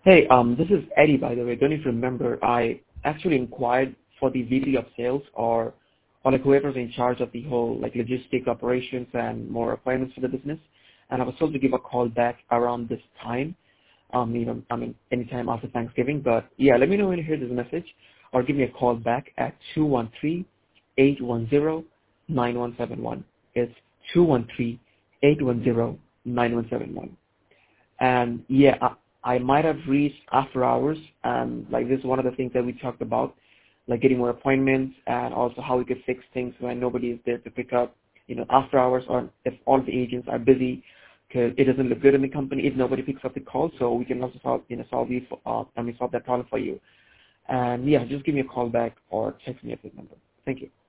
Hey, this is Eddie, by the way. Don't know if you remember, I actually inquired for the VP of sales or like whoever's in charge of the whole like logistic operations and more appointments for the business. And I was told to give a call back around this time, anytime after Thanksgiving. But yeah, let me know when you hear this message or give me a call back at 213-810-9171. It's 213-810-9171. And yeah, I might have reached after hours, and like this is one of the things that we talked about, like getting more appointments and also how we could fix things when nobody is there to pick up, after hours, or if all the agents are busy, because it doesn't look good in the company if nobody picks up the call. So we can also solve that problem for you. And yeah, just give me a call back or text me at this number. Thank you.